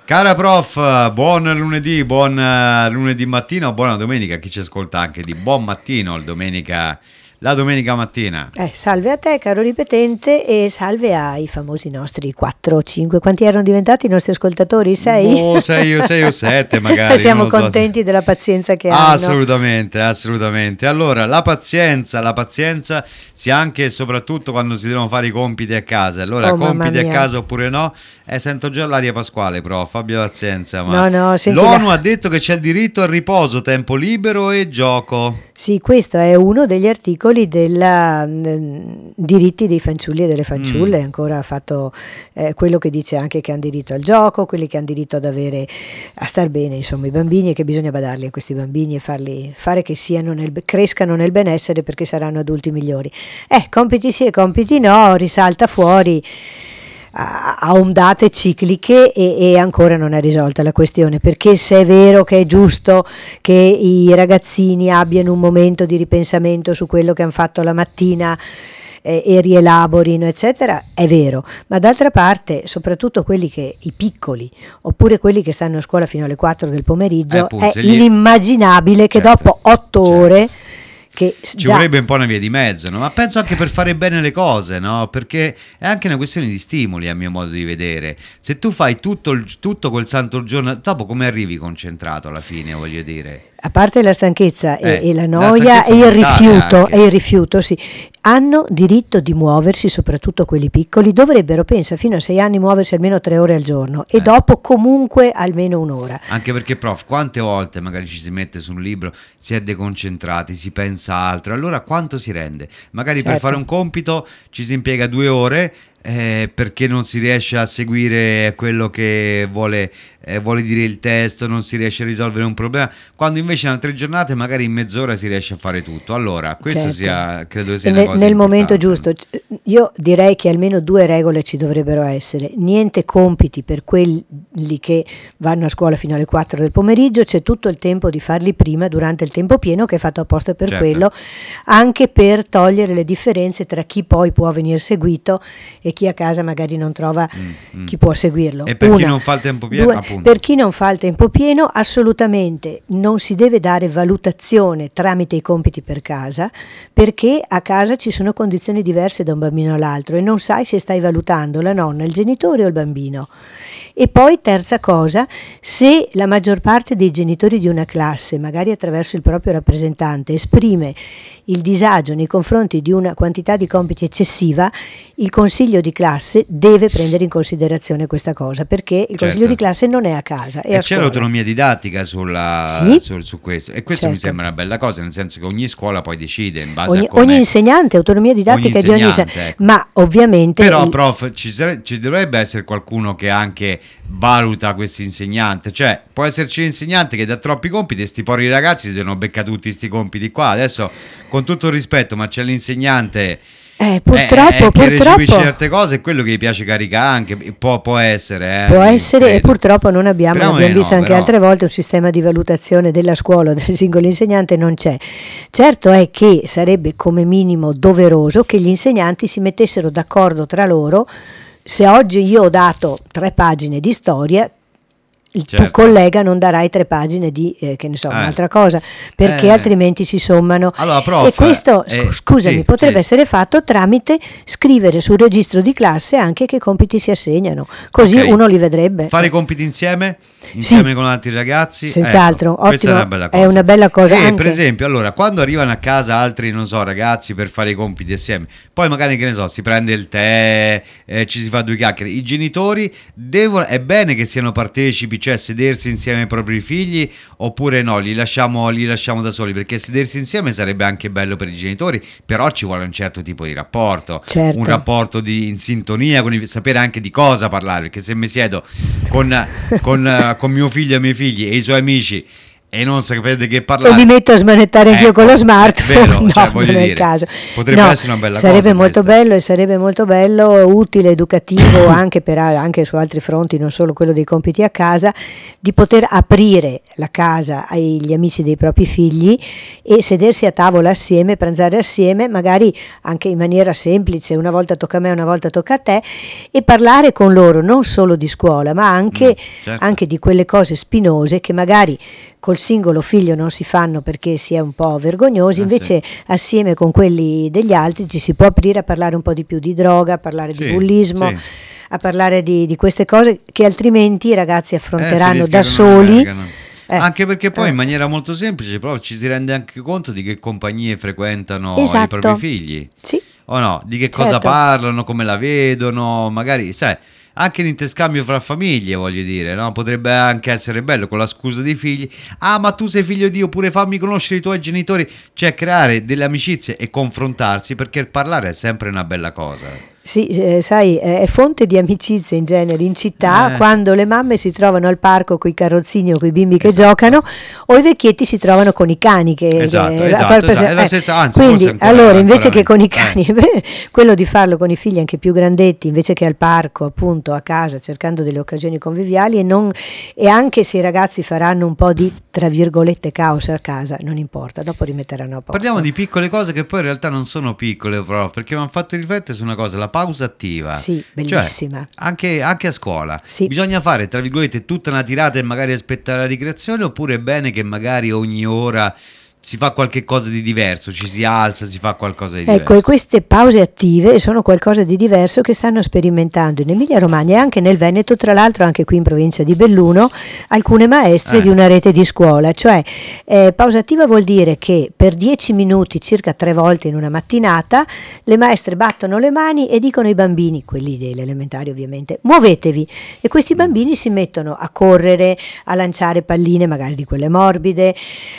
Cara prof, buon lunedì, buon lunedì mattina o buona domenica, chi ci ascolta anche di buon mattino la domenica mattina. Salve a te caro ripetente e salve ai famosi nostri 4 o 5, quanti erano diventati i nostri ascoltatori? 6? 6 o 7 magari. Siamo contenti della pazienza che hanno. Assolutamente. Allora, la pazienza sia anche e soprattutto quando si devono fare i compiti a casa. Allora, compiti a casa oppure no? Sento già l'aria pasquale, prof, abbia pazienza. Ma no, l'ONU ha detto che c'è il diritto al riposo, tempo libero e gioco. Sì, questo è uno degli articoli dei diritti dei fanciulli e delle fanciulle. Ancora ha fatto quello che dice anche che hanno diritto al gioco, quelli che hanno diritto a star bene, insomma, i bambini, e che bisogna badarli a questi bambini e farli fare che crescano nel benessere, perché saranno adulti migliori. Compiti sì e compiti no, risalta fuori a ondate cicliche e ancora non è risolta la questione, perché se è vero che è giusto che i ragazzini abbiano un momento di ripensamento su quello che hanno fatto la mattina e rielaborino eccetera, è vero, ma d'altra parte soprattutto i piccoli oppure quelli che stanno a scuola fino alle 4 del pomeriggio, è inimmaginabile che dopo 8 ore che ci vorrebbe un po' una via di mezzo, no? Ma penso anche per fare bene le cose, no? Perché è anche una questione di stimoli, a mio modo di vedere. Se tu fai tutto quel santo giorno, dopo come arrivi concentrato alla fine, voglio dire? A parte la stanchezza e la noia e il rifiuto, sì, hanno diritto di muoversi, soprattutto quelli piccoli. Dovrebbero, pensa, fino a 6 anni muoversi almeno 3 ore al giorno e dopo comunque almeno un'ora. Anche perché, prof, quante volte magari ci si mette su un libro, si è deconcentrati, si pensa a altro, allora quanto si rende? Magari per fare un compito ci si impiega 2 ore, perché non si riesce a seguire quello che vuole dire il testo, non si riesce a risolvere un problema, quando invece in altre giornate magari in mezz'ora si riesce a fare tutto. Allora questo credo sia una cosa nel importante. Momento giusto. Io direi che almeno 2 regole ci dovrebbero essere: niente compiti per quelli che vanno a scuola fino alle 4 del pomeriggio, c'è tutto il tempo di farli prima, durante il tempo pieno, che è fatto apposta per quello, anche per togliere le differenze tra chi poi può venire seguito e chi a casa magari non trova chi può seguirlo. E per chi non fa il tempo pieno, appunto. Per chi non fa il tempo pieno, assolutamente non si deve dare valutazione tramite i compiti per casa, perché a casa ci sono condizioni diverse da un bambino all'altro e non sai se stai valutando la nonna, il genitore o il bambino. E poi, terza cosa, se la maggior parte dei genitori di una classe, magari attraverso il proprio rappresentante, esprime il disagio nei confronti di una quantità di compiti eccessiva, il consiglio di classe deve prendere in considerazione questa cosa, perché il consiglio di classe non è a casa, è a c'è scuola. L'autonomia didattica su questo, e questo mi sembra una bella cosa, nel senso che ogni scuola poi decide in base a come ogni insegnante, autonomia didattica di ogni insegnante, ecco. Ma ovviamente però prof, ci dovrebbe essere qualcuno che anche valuta questi insegnanti, cioè può esserci l'insegnante che dà troppi compiti e sti poveri ragazzi si devono beccare tutti sti compiti qua. Adesso, con tutto il rispetto, ma c'è l'insegnante purtroppo che recepisce certe cose, è quello che gli piace caricare, anche può essere e purtroppo non l'abbiamo visto anche altre volte, un sistema di valutazione della scuola o del singolo insegnante non c'è. Certo è che sarebbe come minimo doveroso che gli insegnanti si mettessero d'accordo tra loro. Se oggi io ho dato 3 pagine di storia, il tuo collega non darai 3 pagine di un'altra cosa, perché altrimenti si sommano. Allora, prof, e questo potrebbe essere fatto tramite scrivere sul registro di classe anche che compiti si assegnano, così uno li vedrebbe. Fare i compiti insieme con altri ragazzi, senz'altro, ottimo, è una bella cosa. Anche. Per esempio, allora, quando arrivano a casa altri, non so, ragazzi per fare i compiti assieme, poi magari, che ne so, si prende il tè, ci si fa 2 chiacchiere, i genitori è bene che siano partecipi, cioè sedersi insieme ai propri figli, oppure no, li lasciamo da soli, perché sedersi insieme sarebbe anche bello per i genitori, però ci vuole un certo tipo di rapporto, un rapporto in sintonia, sapere anche di cosa parlare, perché se mi siedo con mio figlio e i miei figli e i suoi amici e non sapete che E parlare. mi metto a smanettare anch'io con lo smartphone. Vero, No, cioè, voglio non è il dire, caso. potrebbe No, essere una bella sarebbe cosa molto questa. bello, e sarebbe molto bello, utile, educativo anche su altri fronti, non solo quello dei compiti a casa, di poter aprire la casa agli amici dei propri figli e sedersi a tavola assieme, pranzare assieme, magari anche in maniera semplice, una volta tocca a me, una volta tocca a te, e parlare con loro non solo di scuola, ma anche, Certo. anche di quelle cose spinose che magari col singolo figlio non si fanno perché si è un po' vergognosi, invece assieme con quelli degli altri ci si può aprire a parlare un po' di più di droga, a parlare di Sì, bullismo, sì. a parlare di queste cose che altrimenti i ragazzi Si affronteranno rischia da che non soli. emergano. Anche perché poi eh. in maniera molto semplice però ci si rende anche conto di che compagnie frequentano i Esatto. propri figli. Sì. O no, di che cosa Certo. parlano, come la vedono, magari, sai, anche l'interscambio fra famiglie, voglio dire, no? Potrebbe anche essere bello con la scusa dei figli. Ah, ma tu sei figlio di, oppure fammi conoscere i tuoi genitori, cioè creare delle amicizie e confrontarsi, perché il parlare è sempre una bella cosa. Sì, sai, è fonte di amicizie in genere in città quando le mamme si trovano al parco con i carrozzini o con i bimbi che giocano, o i vecchietti si trovano con i cani Esatto, a esatto, far esatto. prese- È la stessa- anzi, quindi forse ancora- allora invece ancora che con i meglio. cani quello di farlo con i figli anche più grandetti, invece che al parco, appunto a casa, cercando delle occasioni conviviali, e anche se i ragazzi faranno un po' di tra virgolette caos a casa, non importa, dopo rimetteranno a posto. Parliamo di piccole cose che poi in realtà non sono piccole, però, perché mi hanno fatto riflettere su una cosa, la pausa attiva. Sì, Cioè, bellissima. anche a scuola. Sì. Bisogna fare, tra virgolette, tutta una tirata e magari aspettare la ricreazione, oppure è bene che magari ogni ora si fa qualche cosa di diverso, ci si alza, si fa qualcosa di diverso. Ecco, e queste pause attive sono qualcosa di diverso che stanno sperimentando in Emilia-Romagna e anche nel Veneto, tra l'altro anche qui in provincia di Belluno, alcune maestre di una rete di scuola. Cioè, pausa attiva vuol dire che per 10 minuti, circa 3 volte in una mattinata, le maestre battono le mani e dicono ai bambini, quelli dell'elementare ovviamente, muovetevi. E questi bambini si mettono a correre, a lanciare palline, magari di quelle morbide,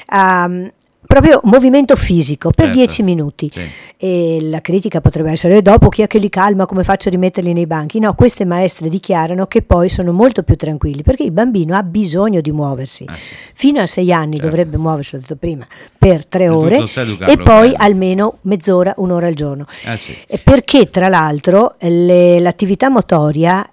proprio movimento fisico per Certo. 10 minuti. Sì. E la critica potrebbe essere: dopo chi è che li calma, come faccio a rimetterli nei banchi? No, queste maestre dichiarano che poi sono molto più tranquilli perché il bambino ha bisogno di muoversi. Sì. Fino a 6 anni Certo. dovrebbe muoversi, l'ho detto prima, per 3 Il ore tutto sta educarlo e poi bene. almeno mezz'ora, un'ora al giorno. Sì. E perché tra l'altro l'attività motoria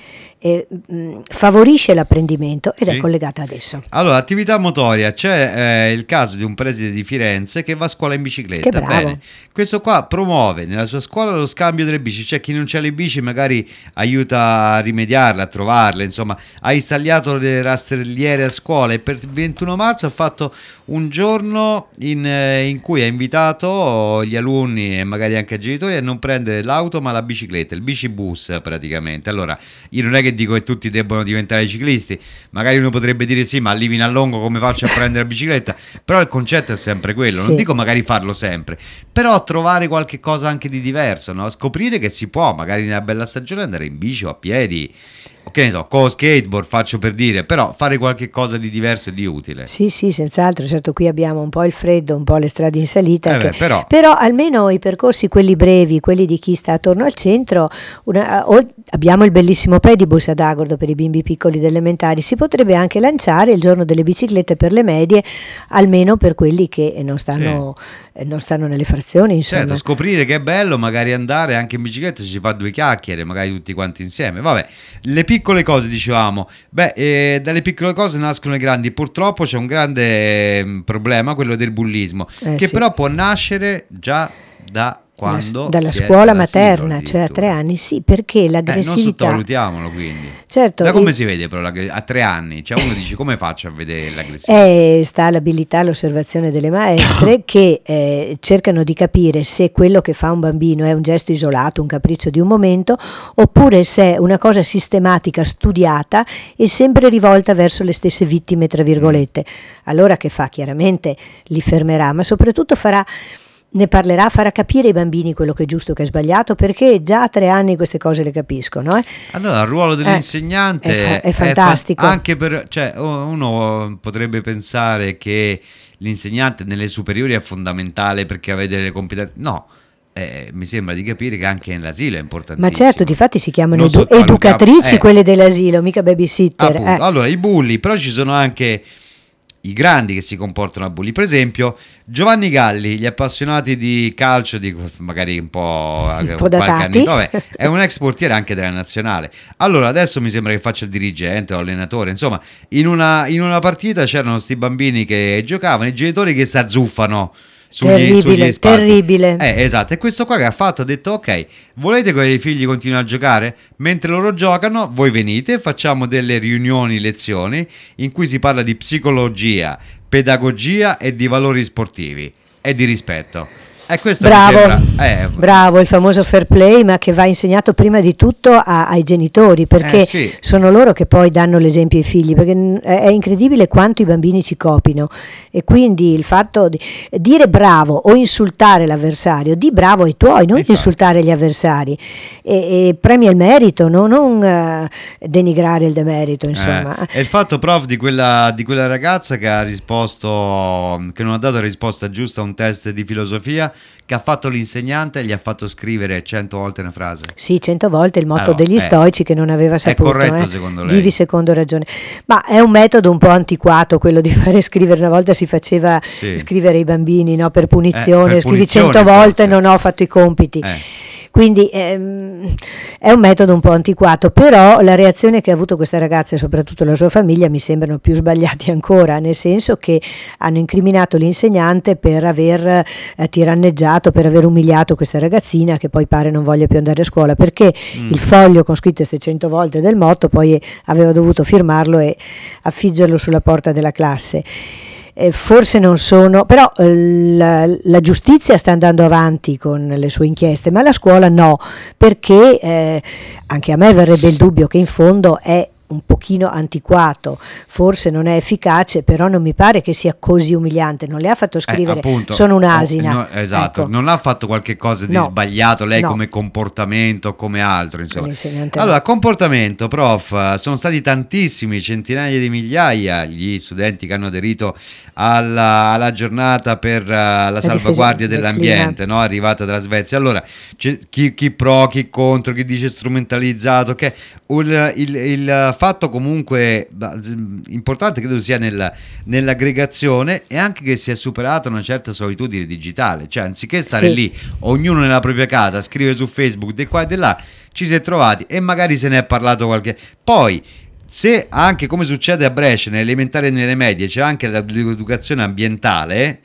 favorisce l'apprendimento ed Sì. è collegata adesso. Allora, attività motoria, c'è il caso di un preside di Firenze che va a scuola in bicicletta. Che bravo. Bene. Questo qua promuove nella sua scuola lo scambio delle bici, cioè chi non c'ha le bici magari aiuta a rimediarle, a trovarle, insomma, ha installato le rastrelliere a scuola e per il 21 marzo ha fatto un giorno in cui ha invitato gli alunni e magari anche i genitori a non prendere l'auto ma la bicicletta, il bicibus praticamente. Allora, io non è che dico che tutti debbano diventare ciclisti, magari uno potrebbe dire sì, ma a Livinallongo come faccio a prendere la bicicletta? Però il concetto è sempre quello, non Sì. dico magari farlo sempre, però trovare qualche cosa anche di diverso, no? Scoprire che si può magari nella bella stagione andare in bici o a piedi, o che ne so, con skateboard, faccio per dire, però fare qualche cosa di diverso e di utile. Sì, senz'altro, certo qui abbiamo un po' il freddo, un po' le strade in salita, però almeno i percorsi, quelli brevi, quelli di chi sta attorno al centro, abbiamo il bellissimo pedibus ad Agordo per i bimbi piccoli delle elementari, si potrebbe anche lanciare il giorno delle biciclette per le medie, almeno per quelli che non stanno nelle frazioni, insomma. Certo, scoprire che è bello, magari andare anche in bicicletta, ci fa due chiacchiere, magari tutti quanti insieme. Vabbè, le piccole cose dicevamo, dalle piccole cose nascono le grandi. Purtroppo c'è un grande problema, quello del bullismo, che sì. però può nascere già da quando dalla si è scuola all'asilo, materna, cioè a 3 anni, sì, perché non l'aggressività, sottovalutiamolo, quindi. certo, Da come si vede però a 3 anni? Cioè uno dice come faccio a vedere l'aggressività? sta l'abilità, l'osservazione delle maestre che cercano di capire se quello che fa un bambino è un gesto isolato, un capriccio di un momento, oppure se è una cosa sistematica, studiata e sempre rivolta verso le stesse vittime, tra virgolette. Allora che fa? Chiaramente li fermerà, ma soprattutto ne parlerà, farà capire ai bambini quello che è giusto e che è sbagliato, perché già a 3 anni queste cose le capiscono. Allora il ruolo dell'insegnante è fantastico. anche per, cioè, uno potrebbe pensare che l'insegnante nelle superiori è fondamentale perché avete delle competenze. No, mi sembra di capire che anche nell'asilo è importantissimo. Ma certo, difatti si chiamano Non sottovalutiamo- educatrici quelle dell'asilo, mica babysitter. Appunto. Allora i bulli, però ci sono anche i grandi che si comportano da bulli. Per esempio Giovanni Galli, gli appassionati di calcio, di magari un po' qualche anno, vabbè, è un ex portiere anche della nazionale. Allora adesso mi sembra che faccia il dirigente o allenatore, insomma in una partita c'erano sti bambini che giocavano, i genitori che si azzuffano sugli spalti. Terribile. Esatto, e questo qua che ha detto ok, volete che i figli continuino a giocare? Mentre loro giocano voi venite, facciamo delle riunioni, lezioni in cui si parla di psicologia, pedagogia e di valori sportivi e di rispetto. E questo bravo, il famoso fair play, ma che va insegnato prima di tutto ai genitori, perché sì, sono loro che poi danno l'esempio ai figli, perché è incredibile quanto i bambini ci copino, e quindi il fatto di dire bravo o insultare l'avversario, di bravo ai tuoi, non insultare gli avversari, e premia il merito, non denigrare il demerito, insomma. E il fatto, prof, di quella ragazza che ha risposto, che non ha dato la risposta giusta a un test di filosofia, che ha fatto l'insegnante e gli ha fatto scrivere 100 volte una frase. Sì, 100 volte il motto degli stoici, che non aveva saputo. È corretto secondo lei? Vivi secondo ragione. Ma è un metodo un po' antiquato quello di fare scrivere. Una volta si faceva scrivere i bambini, no, per punizione. Scrivi 100 volte non ho fatto i compiti. Quindi è un metodo un po' antiquato, però la reazione che ha avuto questa ragazza e soprattutto la sua famiglia mi sembrano più sbagliati ancora, nel senso che hanno incriminato l'insegnante per aver tiranneggiato, per aver umiliato questa ragazzina, che poi pare non voglia più andare a scuola, perché il foglio con scritte 600 volte del motto poi aveva dovuto firmarlo e affiggerlo sulla porta della classe. Forse non sono, però la giustizia sta andando avanti con le sue inchieste, ma la scuola no, perché anche a me verrebbe il dubbio che in fondo è un pochino antiquato, forse non è efficace, però non mi pare che sia così umiliante. Non le ha fatto scrivere appunto, sono un'asina, esatto, ecco. Non ha fatto qualche cosa di sbagliato lei come comportamento, come altro, insomma. Allora, comportamento, prof, sono stati tantissimi, centinaia di migliaia gli studenti che hanno aderito alla giornata per la salvaguardia dell'ambiente, no? Arrivata dalla Svezia. Allora, c'è chi pro, chi contro, chi dice strumentalizzato, che il fatto comunque importante credo sia nell'aggregazione, e anche che si è superata una certa solitudine digitale, cioè anziché stare lì ognuno nella propria casa, scrivere su Facebook di qua e di là, ci si è trovati e magari se ne è parlato poi se anche, come succede a Brescia, nelle elementari e nelle medie, c'è anche l'educazione ambientale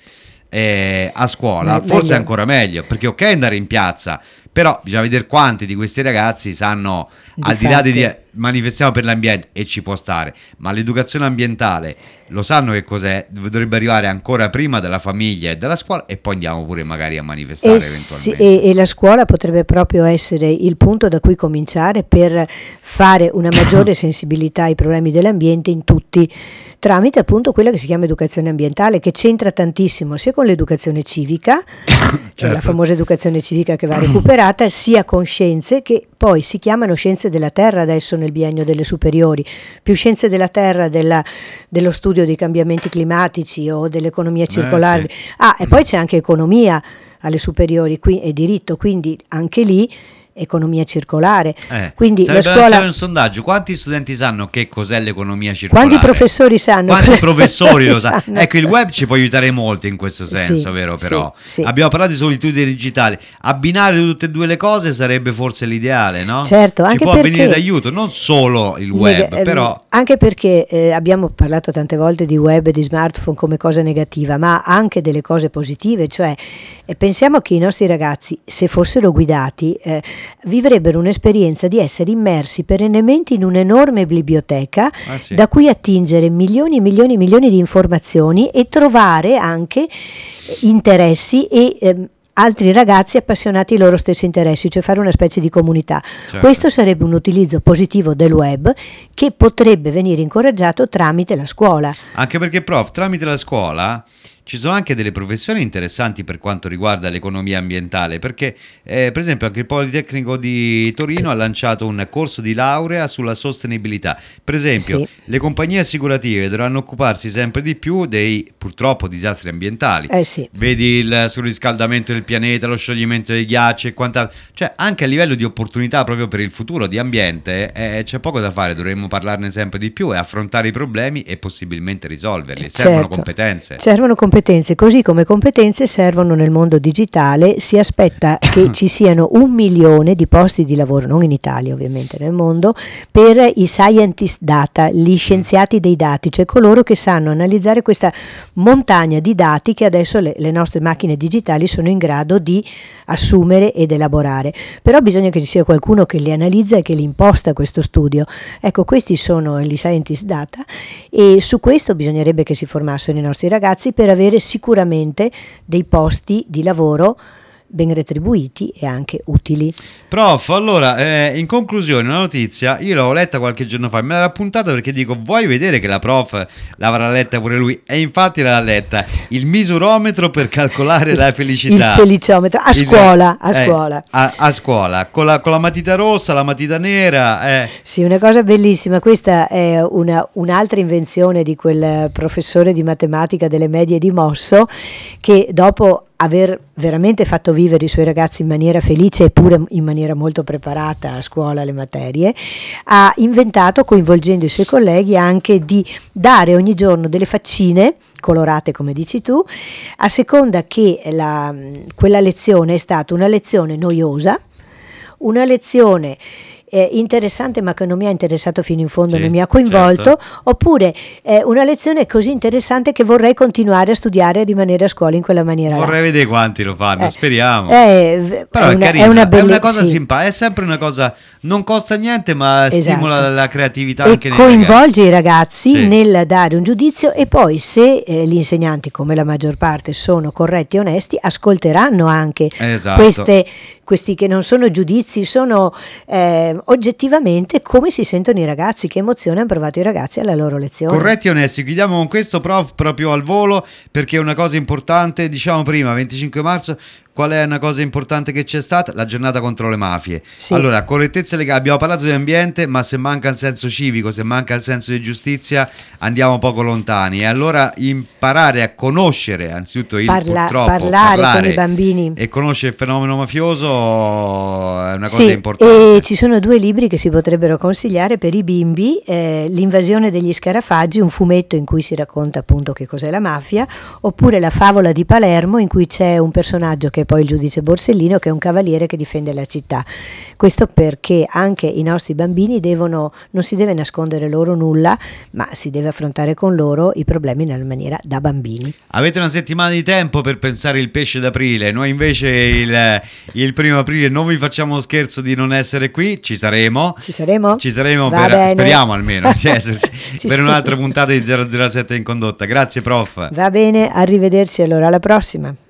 a scuola, forse è ancora meglio, perché ok andare in piazza, però bisogna vedere quanti di questi ragazzi sanno, al di là di manifestiamo per l'ambiente, e ci può stare, ma l'educazione ambientale lo sanno che cos'è, dovrebbe arrivare ancora prima dalla famiglia e dalla scuola, e poi andiamo pure magari a manifestare eventualmente. E la scuola potrebbe proprio essere il punto da cui cominciare per fare una maggiore sensibilità ai problemi dell'ambiente in tutti, tramite appunto quella che si chiama educazione ambientale, che c'entra tantissimo sia con l'educazione civica, la famosa educazione civica che va recuperata, sia con scienze che poi si chiamano scienze della terra adesso nel biennio delle superiori, più scienze della terra dello studio dei cambiamenti climatici o dell'economia circolare. E poi c'è anche economia alle superiori e diritto, quindi anche lì economia circolare. Quindi la scuola... C'è un sondaggio: quanti studenti sanno che cos'è l'economia circolare? Quanti professori sanno? Quanti professori lo sanno? Ecco, il web ci può aiutare molto in questo senso, vero? Però abbiamo parlato di solitudine digitale, abbinare tutte e due le cose sarebbe forse l'ideale, no? Certo, ci anche può perché venire d'aiuto, non solo il web, però anche perché abbiamo parlato tante volte di web e di smartphone come cosa negativa, ma anche delle cose positive, cioè pensiamo che i nostri ragazzi, se fossero guidati, vivrebbero un'esperienza di essere immersi perennemente in un'enorme biblioteca da cui attingere milioni e milioni e milioni di informazioni e trovare anche interessi e altri ragazzi appassionati ai loro stessi interessi, cioè fare una specie di comunità. Questo sarebbe un utilizzo positivo del web che potrebbe venire incoraggiato tramite la scuola. Anche perché, prof, tramite la scuola ci sono anche delle professioni interessanti per quanto riguarda l'economia ambientale, perché per esempio anche il Politecnico di Torino ha lanciato un corso di laurea sulla sostenibilità. Per esempio, le compagnie assicurative dovranno occuparsi sempre di più dei, purtroppo, disastri ambientali. Vedi il surriscaldamento del pianeta, lo scioglimento dei ghiacci e quant'altro. Cioè, anche a livello di opportunità proprio per il futuro di ambiente c'è poco da fare, dovremmo parlarne sempre di più e affrontare i problemi e possibilmente risolverli. Servono competenze. Servono competenze, così come competenze servono nel mondo digitale. Si aspetta che ci siano 1 milione di posti di lavoro, non in Italia ovviamente, nel mondo, per i scientist data, gli scienziati dei dati, cioè coloro che sanno analizzare questa montagna di dati che adesso le nostre macchine digitali sono in grado di assumere ed elaborare. Però bisogna che ci sia qualcuno che li analizza e che li imposta questo studio. Ecco, questi sono gli scientist data, e su questo bisognerebbe che si formassero i nostri ragazzi per avere sicuramente dei posti di lavoro ben retribuiti e anche utili. Prof, allora, in conclusione, una notizia, io l'ho letta qualche giorno fa, me l'ha appuntata perché dico, vuoi vedere che la prof l'avrà letta pure lui? E infatti l'ha letta, il misurometro per calcolare la felicità. Il feliciometro, a scuola. A scuola, con la matita rossa, la matita nera. Sì, una cosa bellissima, questa è un'altra invenzione di quel professore di matematica delle medie di Mosso, che dopo aver veramente fatto vivere i suoi ragazzi in maniera felice e pure in maniera molto preparata a scuola le materie, ha inventato, coinvolgendo i suoi colleghi, anche di dare ogni giorno delle faccine colorate, come dici tu, a seconda che quella lezione è stata una lezione noiosa, una lezione interessante ma che non mi ha interessato fino in fondo, non mi ha coinvolto, certo. Oppure una lezione così interessante che vorrei continuare a studiare e rimanere a scuola in quella maniera. Vorrei vedere quanti lo fanno, speriamo. Però è una cosa simpatica, è sempre una cosa, non costa niente ma stimola la creatività e anche nei coinvolge i ragazzi nel dare un giudizio, e poi se gli insegnanti, come la maggior parte, sono corretti e onesti, ascolteranno anche questi che non sono giudizi, sono oggettivamente come si sentono i ragazzi, che emozione hanno provato i ragazzi alla loro lezione. Corretti e onesti. Chiudiamo con questo, prof, proprio al volo, perché è una cosa importante. Diciamo prima, 25 marzo, qual è una cosa importante che c'è stata? La giornata contro le mafie. Allora, correttezza legale, abbiamo parlato di ambiente, ma se manca il senso civico, se manca il senso di giustizia, andiamo poco lontani. E allora imparare a conoscere anzitutto parlare con i bambini e conoscere il fenomeno mafioso è una cosa importante. E ci sono 2 libri che si potrebbero consigliare per i bimbi: L'invasione degli scarafaggi, un fumetto in cui si racconta appunto che cos'è la mafia, oppure La favola di Palermo, in cui c'è un personaggio che è poi il giudice Borsellino, che è un cavaliere che difende la città. Questo perché anche i nostri bambini non si deve nascondere loro nulla, ma si deve affrontare con loro i problemi nella maniera da bambini. Avete una settimana di tempo per pensare il pesce d'aprile, noi invece il 1° aprile non vi facciamo scherzo di non essere qui, ci saremo speriamo almeno di esserci per un'altra puntata di 007 in condotta. Grazie prof. Va bene, arrivederci allora, alla prossima.